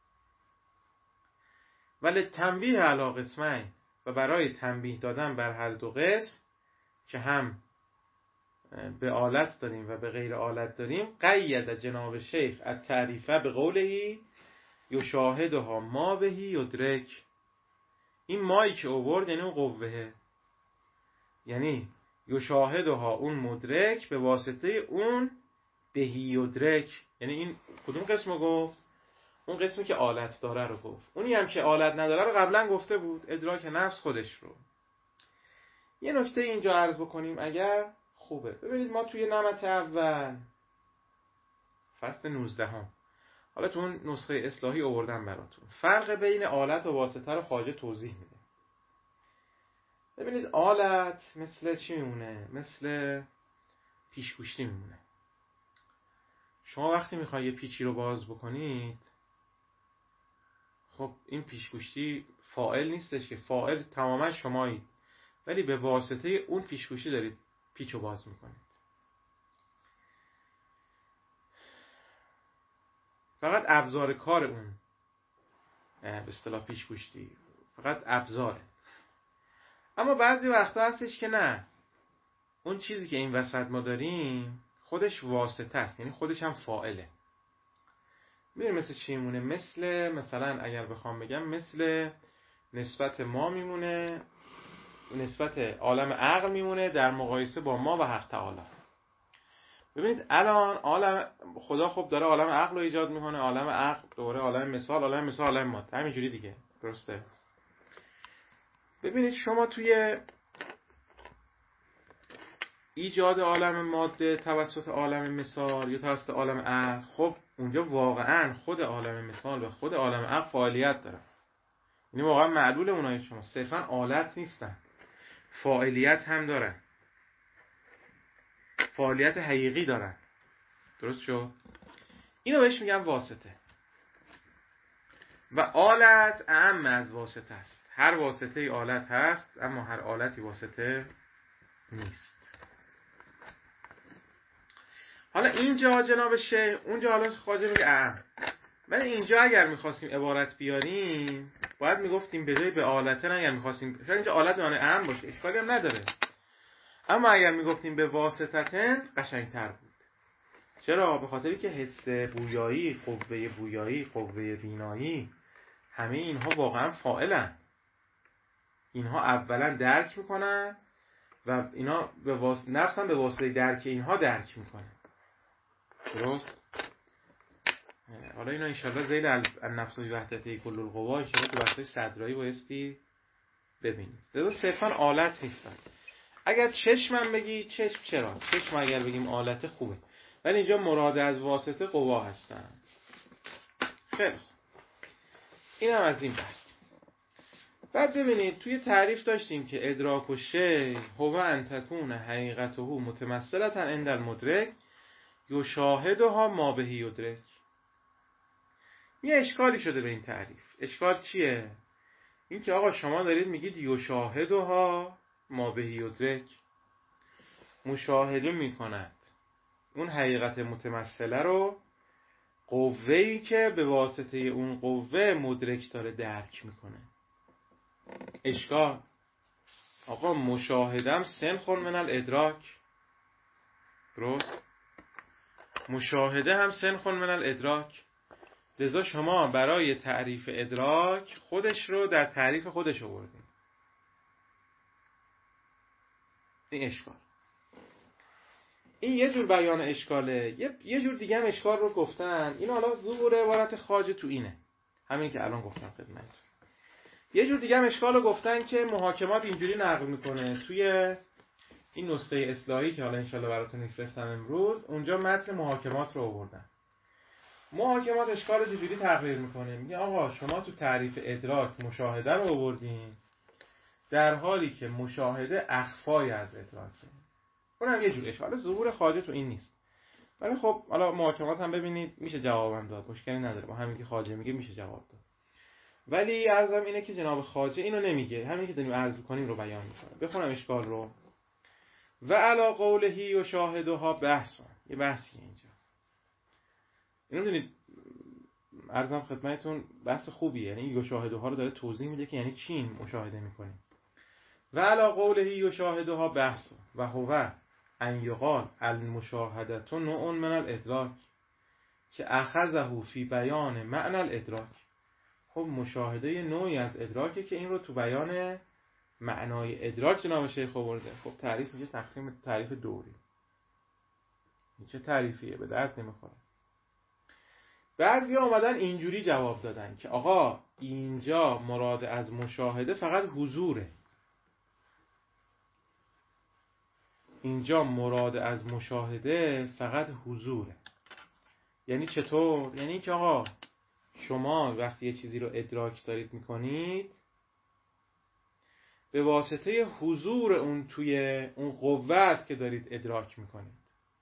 [SPEAKER 1] ولی تنبیه علی قسمین، و برای تنبیه دادن بر هر دو قسم که هم به آلت داریم و به غیر آلت داریم، قید جناب شیخ التعریفه به قولهی یشاهدها ما بهی یدرک. این مایی که اوورد یعنی اون قوهه، یعنی یشاهدها اون مدرک به واسطه اون بهی یدرک. یعنی این کدوم قسمو گفت؟ اون قسمی که آلت داره رو گفت. اونی هم که آلت نداره رو قبلا گفته بود، ادراک نفس خودش رو. یه نکته اینجا عرض بکنیم اگر خوبه. ببینید ما توی نمط اول فصل نوزده هم، حالا تو اون نسخه اصلاحی آوردم براتون، فرق بین آلت و واسطه رو خواجه توضیح میده. ببینید آلت مثل چی میمونه؟ مثل پیشگوشتی میمونه. شما وقتی میخوای یه پیچی رو باز بکنید، خب این پیشگوشتی فاعل نیستش که، فاعل تماما شمایید، ولی به واسطه اون پیشگوشتی دارید پیچو باز میکنید. فقط ابزار کار اون به اصطلاح پیشگوشتی، فقط ابزاره. اما بعضی وقتا هستش که نه، اون چیزی که این وسط ما داریم خودش واسطه است، یعنی خودش هم فاعله. می‌بینید مثل چی میمونه؟ مثل مثلا اگر بخوام بگم مثل نسبت ما میمونه، نسبت عالم عقل میمونه در مقایسه با ما و حق تعالی. ببینید الان عالم خدا خب داره عالم عقل رو ایجاد میکنه، عالم عقل دوره عالم مثال، عالم مثال عالم ماده، همینجوری دیگه، درسته؟ ببینید شما توی ایجاد عالم ماده توسط عالم مثال یا توسط عالم عقل، خب اونجا واقعا خود عالم مثال و خود عالم عقل فاعلیت داره. یعنی واقعا معلول اونای شما صرفا آلت نیستن، فاعلیت هم دارن، فعالیت حقیقی دارن. درست شد؟ اینو بهش میگم واسطه. و آلت اعم از واسطه است. هر واسطه ای آلت هست، اما هر آلتی واسطه نیست. حالا اینجا جناب شیخ، اونجا حالا خواجه میگه اعم. ولی اینجا اگر میخواستیم عبارت بیاریم باید میگفتیم به جای به آلته، نه اگر میخواستیم، شاید اینجا آلت معنی اعم باشه، اشکالی هم نداره، اما اگر میگفتیم به واسطتن قشنگتر بود. چرا؟ به خاطری که حس بویایی، قوه بویایی، قوه بینایی، همه اینها واقعا فاعلن. اینها اولا درک میکنن و اینا به واسطه نفس هم به واسطه درک اینها درک میکنه. درست؟ حالا اینا انشالله زیل النفس و وحدته کل القوا انشالله تو بحثای صدرایی بایستی ببینید. لذا صرفا آلت نیستن. اگر چشمم بگی چشم، چرا؟ چشم اگر بگیم آلت خوبه، ولی اینجا مراد از واسطه قوا هستن. خیلی خوب، این هم از این بحث. بعد ببینید توی تعریف داشتیم که ادراک و شی هو ان تکون حقیقته متمثلة عند المدرک یشاهدها ما به یدرک. یه اشکالی شده به این تعریف. اشکال چیه؟ این که آقا شما دارید میگید یشاهدها ما به یدرک، مشاهده میکند اون حقیقت متمثله رو قوه‌ای که به واسطه اون قوه مدرک داره درک میکنه. اشکال، آقا مشاهدم سنخون من الادراک. درست؟ مشاهده هم سنخون من الادراک. لذا شما برای تعریف ادراک خودش رو در تعریف خودش آوردین. این اشکال. این یه جور بیان اشکاله. یه, یه جور دیگه هم اشکال رو گفتن. این حالا ظهور عبارت خواجه تو اینه. همین که الان گفتم خدمتتون. یه جور دیگه هم اشکال رو گفتن که محاکمات اینجوری نقل میکنه. توی این نسخه اصلاحی که حالا انشالله براتون میفرستم امروز، اونجا متن محاکمات رو آوردن. محاکمات اشکال رو چجوری تقریر میکنه؟ میگه آقا شما تو تعریف ادراک مشاهده رو آوردین در حالی که مشاهده اخفای از ادراکه. اونم یه جور اشکال. ظهور خواجه تو این نیست، ولی خب حالا محاکمات هم ببینید میشه جوابم داد، مشکلی نداره، با همین که خواجه میگه میشه جواب داد. ولی عرضم اینه که جناب خواجه اینو نمیگه، همین که داریم عرض کنیم رو بیان میکنه. بخونم اشکال رو. و علی قوله و شاهدها بحثا، یه بحثیه اینجا. اینو میدونید عرضم خدمتتون بحث خوبیه، یعنی یو شاهدها رو داره توضیح میده که یعنی چی این مشاهده میکنیم. و علی قوله و شاهدها بحثا و هو ان یقال المشاهدة نوع من الادراک که اخذه فی بیان معنی الادراک. خب مشاهده نوعی از ادراکه که این رو تو بیان معنای ادراک جناب شیخ آورده. خب تعریف میشه تقسیم تعریف دوری. این چه تعریفیه؟ به درد نمیخوره. بعضی اومدن اینجوری جواب دادن که آقا اینجا مراد از مشاهده فقط حضوره. اینجا مراد از مشاهده فقط حضوره. یعنی چطور؟ یعنی که آقا شما وقتی یه چیزی رو ادراک دارید میکنید به واسطه حضور اون توی اون قوه است که دارید ادراک میکنید.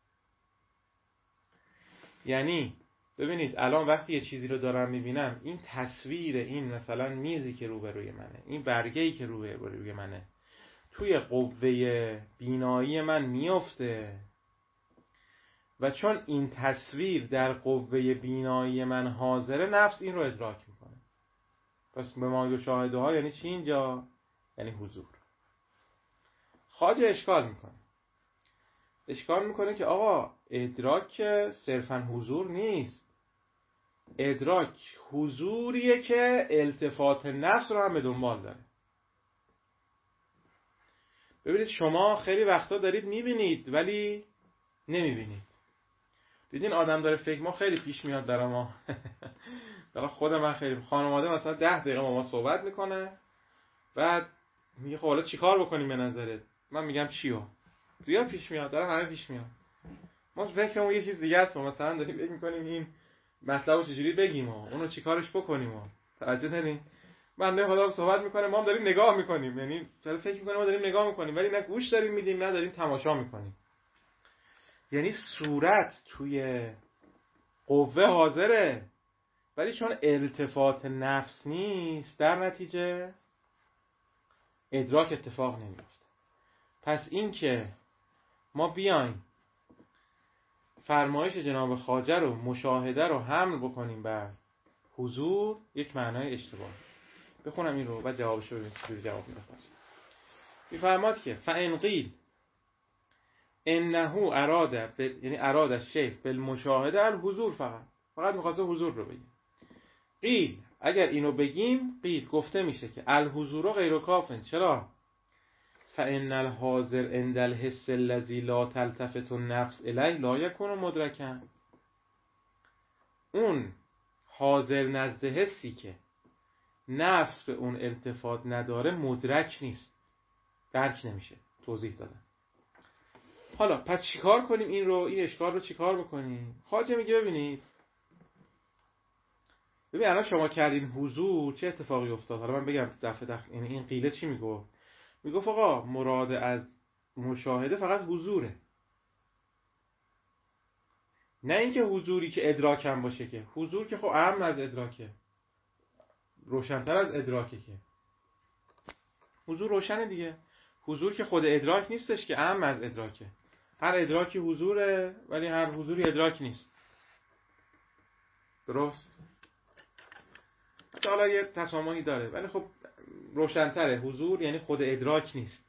[SPEAKER 1] یعنی ببینید الان وقتی یه چیزی رو دارم میبینم، این تصویر این مثلا میزی که روبروی منه، این برگه‌ای که روبروی منه توی قوه بینایی من میفته و چون این تصویر در قوه بینایی من حاضره، نفس این رو ادراک میکنه. پس به ما شاهده ها یعنی چی اینجا؟ یعنی حضور. خواجه اشکال میکنه. اشکال میکنه که آقا ادراک صرفا حضور نیست. ادراک حضوریه که التفات نفس رو هم به دنبال داره. ببینید شما خیلی وقتا دارید میبینید ولی نمیبینید. دیدین آدم داره فکر، ما خیلی پیش میاد برای ما برای خود من خیلی، خانواده مثلا ده دقیقه با ما صحبت میکنه، بعد میگه خب حالا چیکار بکنیم به نظرت؟ من میگم چیو؟ زیاد پیش میاد، داره همه پیش میاد. ما فکرمون یه چیز دیگه است، مثلا داریم فکر میکنیم این مطلب رو چجوری بگیم و اونو چیکارش بکنیم و توجه دارین؟ بنده خدا صحبت میکنه، ما هم داریم نگاه میکنیم، یعنی چرا فکر میکنیم ما داریم نگاه میکنیم ولی نه گوش داریم میدیم نه داریم تماشا میکنیم. یعنی صورت توی قوه حاضره، ولی چون التفات نفس نیست در نتیجه ادراک اتفاق نمیفته. پس این که ما بیایم فرمایش جناب خواجه رو مشاهده رو حمل بکنیم بر حضور یک معنای اشتباه. بخونم این رو و جوابش رو ببینیم چجوری جواب میده خواجه. میفرماد که فإن قیل انه اراد ب... یعنی اراد الشیخ بالمشاهده الحضور، فقط فقط می‌خواسته حضور رو بگیم. قیل اگر اینو بگیم، قیل گفته میشه که الحضور غیر کافن. چرا؟ فإن الحاضر عند الحس الذي لا تلتفت النفس الیه لا یکون مدرکا. اون حاضر نزد حسی که نفس به اون التفات نداره مدرک نیست، درک نمیشه. توضیح دادم. حالا پس چیکار کنیم این رو، این اشکال رو چیکار بکنیم؟ خواجه میگه ببینید ببین الان شما کردین حضور، چه اتفاقی افتاد؟ حالا من بگم دفعه دفعه این این قیله چی میگه؟ میگفت آقا مراد از مشاهده فقط حضوره، نه اینکه حضوری که ادراک هم باشه. که حضور که خب اهم از ادراکه، روشن‌تر از ادراکه. که حضور روشنه دیگه. حضور که خود ادراک نیستش، که اهم از ادراکه. هر ادراکی حضوره ولی هر حضوری ادراک نیست. درست؟ حالا یه تسامحی داره ولی خب روشن‌تره. حضور یعنی خود ادراک نیست.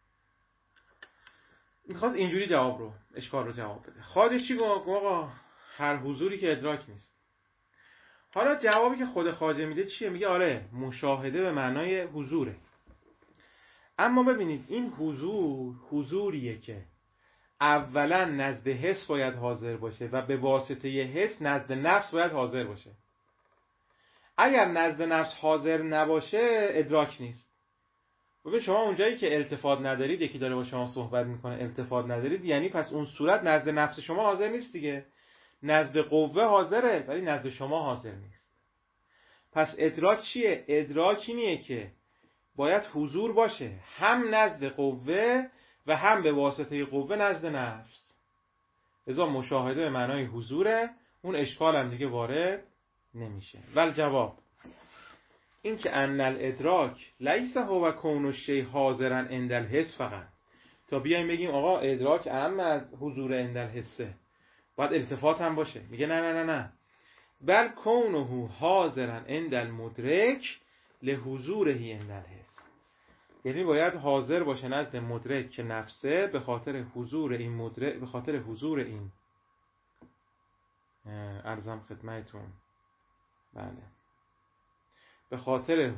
[SPEAKER 1] میخواست اینجوری جواب رو اشکال رو جواب بده. خواجه چی گفت؟ آقا هر حضوری که ادراک نیست. حالا جوابی که خود خواجه میده چیه؟ میگه آره مشاهده به معنای حضوره، اما ببینید این حضور حضوریه که اولا نزد حس باید حاضر باشه و به واسطه حس نزد نفس باید حاضر باشه. اگر نزد نفس حاضر نباشه ادراک نیست. ببین شما اونجایی که التفات ندارید، یکی داره با شما صحبت میکنه التفات ندارید، یعنی پس اون صورت نزد نفس شما حاضر نیست دیگه. نزد قوه حاضره ولی نزد شما حاضر نیست. پس ادراک چیه؟ ادراک اینیه که باید حضور باشه هم نزد قوه و هم به واسطه قوه نزد نفس. لذا مشاهده به معنای حضوره، اون اشکال هم دیگه وارد نمیشه. ول جواب این که ان الادراک لیس هو کون الشیء حاضرا عند الحس فقط. تا بیایم بگیم آقا ادراک اهم از حضور عند الحسه، باید التفات هم باشه. میگه نه نه نه نه، بل کونه حاضرا عند المدرک لحضوره عند الحس. یعنی باید حاضر باشه نزد مدرک که نفسه به خاطر حضور این مدرک، به خاطر حضور این ارزم خدمتتون بله به خاطر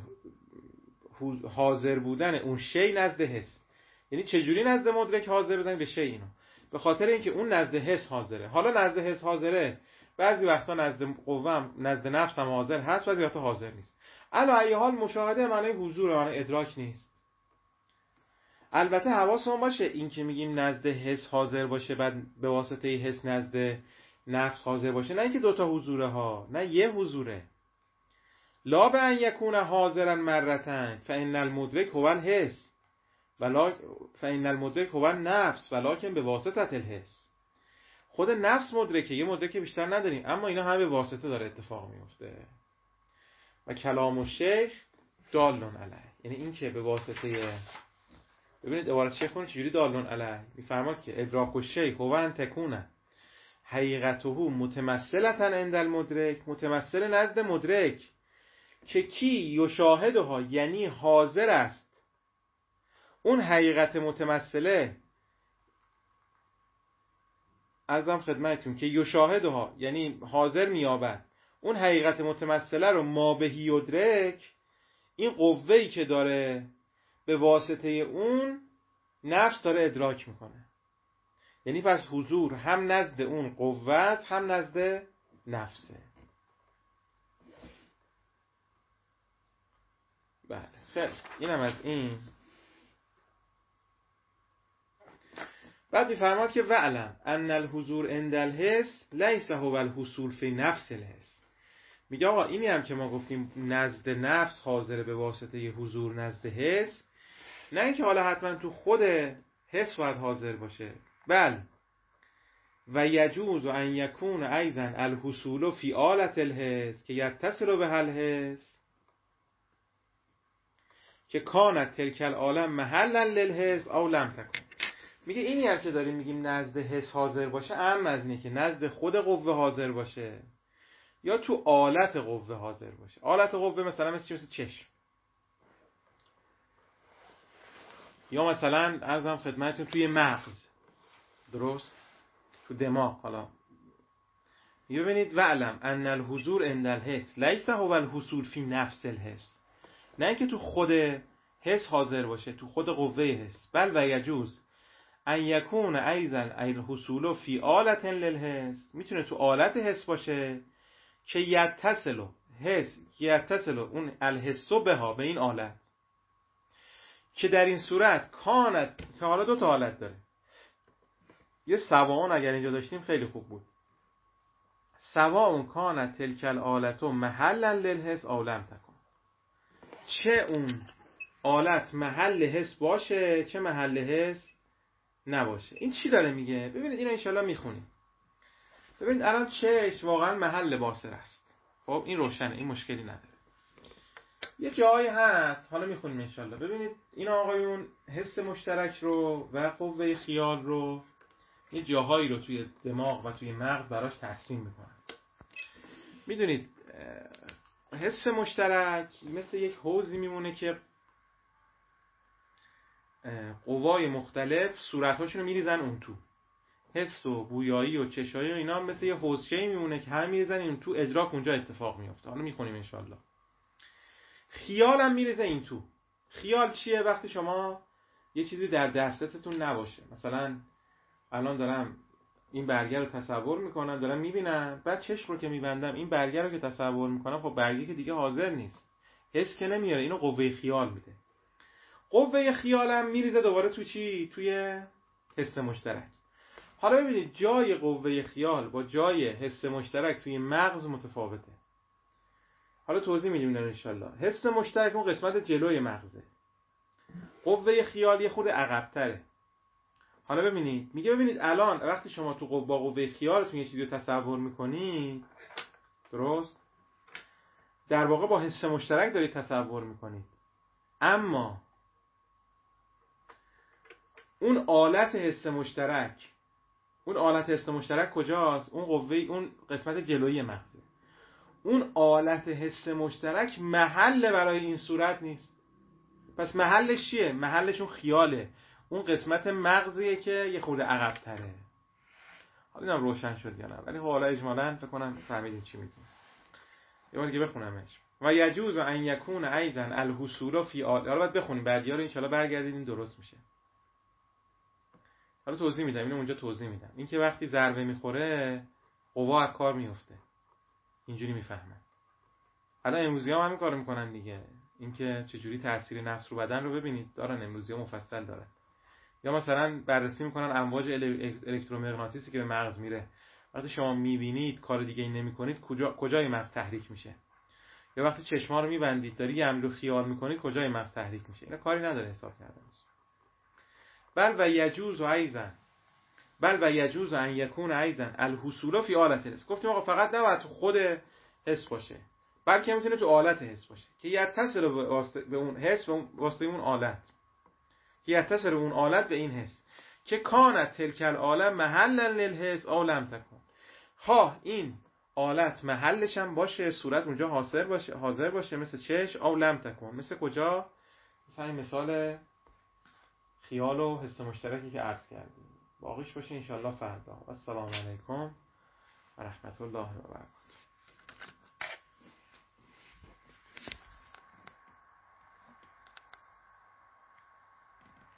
[SPEAKER 1] حاضر بودن اون شی نزد حس. یعنی چجوری نزد مدرک حاضر بودن به شی؟ اینو به خاطر اینکه اون نزد حس حاضره. حالا نزد حس حاضره، بعضی وقتا نزد قوام نزد نفس هم حاضر هست، بعضی وقتا حاضر نیست. علی ای حال مشاهده معنی حضور، معنی ادراک نیست. البته حواسمون باشه این که میگیم نزد حس حاضر باشه بعد به واسطه حس نزد نفس حاضر باشه، نه اینکه دوتا حضوره ها، نه یه حضوره. لا به ان یکون حاضرا مرتين فان المدرک هو الحس ولا فان المدرک هو النفس ولكن به واسطه الحس. خود نفس مدرکه، یه مدرک بیشتر نداریم، اما اینا همه به واسطه داره اتفاق میفته. و کلام الشیخ دالون علیه، یعنی این که به واسطه، ببینید عبارت شیخ خونه چجوری دالون علیه. میفرماد که ادراک الشیخ هو ان تکونه حقیقته متمثلتا عند المدرک، متمثل نزد مدرک که کی یشاهدها، یعنی حاضر است اون حقیقت متمثله. عرضم خدمتتون که یشاهدها یعنی حاضر میابد اون حقیقت متمثله رو ما به یدرک، این قوه‌ای که داره به واسطه اون نفس داره ادراک میکنه. یعنی پس حضور هم نزد اون قوت هم نزد نفسه. بله خیلی اینم از این. بعد میفرماد که وعلم ان الحضور عند الحس لیس هو الحصول فی نفس الحس. میگه آقا اینی هم که ما گفتیم نزد نفس حاضره به واسطه حضور نزد حس، نه اینکه حالا حتما تو خود حس باید حاضر باشه، بل و یجوز ان یکون ایضا الحصول فی آلة الحس که یتصل به الحس که کانت تلک العالم محلا للحس او لم تکن. میگه اینی هم که داریم میگیم نزد حس حاضر باشه اهم از اینه که نزد خود قوه حاضر باشه یا تو آلت قوه حاضر باشه. آلت قوه مثلا مثل چی؟ مثل چشم، یا مثلا عرضم خدمتتون توی مغز، درست؟ تو دماغ. حالا یه ببینید وعلم ان الحضور عند الحس لیس هو الحصول فی نفس الحس، نه اینکه تو خود حس حاضر باشه، تو خود قوه حس، بل و یجوز ان یکون ایضا الحصول فی آلة للحس، میتونه تو آلت حس باشه که یتصل حس یتصل اون الحس بها به این آلت، که در این صورت کانت، که حالا دو تا حالت داره، یه سواون اگر اینجا داشتیم خیلی خوب بود، سواون کانت تلک الآلة محلا للحس او لم تکن، چه اون آلت محل حس باشه چه محل حس نباشه. این چی داره میگه؟ ببینید اینو انشالله میخونیم. ببینید الان چش واقعا محل باصر است، خب این روشنه، این مشکلی نداره. یه جایی هست، حالا میخونیم انشالله. ببینید این آقایون حس مشترک رو و قوه خیال رو یه جاهایی رو توی دماغ و توی مغز براش تقسیم میکنن. میدونید حس مشترک مثل یک حوضی میمونه که قوای مختلف صورتاشون رو میریزن اون تو. حس و بویایی و چشایی و اینا مثل یه حوضچه‌ای میمونه که هم میریزن این تو، ادراک اونجا اتفاق میفته. حالا میخونیم انشالله. خیال هم میریزه این تو. خیال چیه؟ وقتی شما یه چیزی در دسترستون نباشه، مثلا الان دارم این برگر رو تصور میکنم، دارم میبینم، بعد چشم رو که میبندم این برگر رو که تصور میکنم، خب برگری که دیگه حاضر نیست، حس که نمیاره، اینو قوه خیال میده. قوه خیالم میریزه دوباره تو چی؟ توی حس مشترک. حالا ببینید جای قوه خیال با جای حس مشترک توی مغز متفاوته. حالا توضیح میدیم ان شاءالله. حس مشترک اون قسمت جلوی مغزه، قوه خیال یه خورده عقب‌تره. حالا ببینید میگه ببینید الان وقتی شما تو قوه با قوه خیالتون یه چیزی رو تصور میکنید، درست؟ در واقع با حس مشترک دارید تصور میکنید، اما اون آلت حس مشترک، اون آلت حس مشترک کجاست؟ اون قوه، اون قسمت جلویی مغزه. اون آلت حس مشترک محل برای این صورت نیست. پس محلش چیه؟ محلش اون خیاله، اون قسمت مغزیه که یه خورده عقب تره. حالا اینم روشن شد یا نه؟ ولی حالا اجمالاً فکر کنم فهمیدید چی میگم. یه بار دیگه بخونمش. و یجوز ان یکون ایضا الحصول فی آل، حالا باید بخونیم بعدیا رو ان شاء الله برگردید درست میشه. حالا توضیح میدم، اینو اونجا توضیح میدم. این که وقتی ضربه میخوره قوا از کار میفته، اینجوری میفهمن. الان امروزی‌ها هم همین کارو میکنن دیگه. اینکه چجوری تاثیر نفس رو بدن رو ببینید دارن، امروزی‌ها مفصل دارن. یا مثلا بررسی میکنن امواج الکترومغناطیسی که به مغز میره. وقتی شما میبینید کار دیگه ای نمیکنید، کجا کجای مغز تحریک میشه؟ یا وقتی چشما رو میبندید داری یه امری رو خیال میکنید، کجای مغز تحریک میشه؟ اینا کاری نداره حساب کردنش. بل و یجوز و ایضا بل و یجوز ان یکون ایضا الحصول فی آلة الحس. گفتیم آقا فقط نباید تو خود حس باشه، بلکه میتونه تو آلت حس باشه که یتصل به اون حس و واسطه اون آلت، که یتصل اون آلت به این حس که کانت تلک العالم محلا للحس او لم تکن. ها این آلت محلش هم باشه، صورت اونجا حاضر باشه، حاضر باشه مثل چش، او لم تکن مثل کجا؟ مثلا این مثال خیال و حس مشترکی که عرض کردیم. باقیش باشه انشالله فردا. السلام علیکم و رحمت الله و برکاته.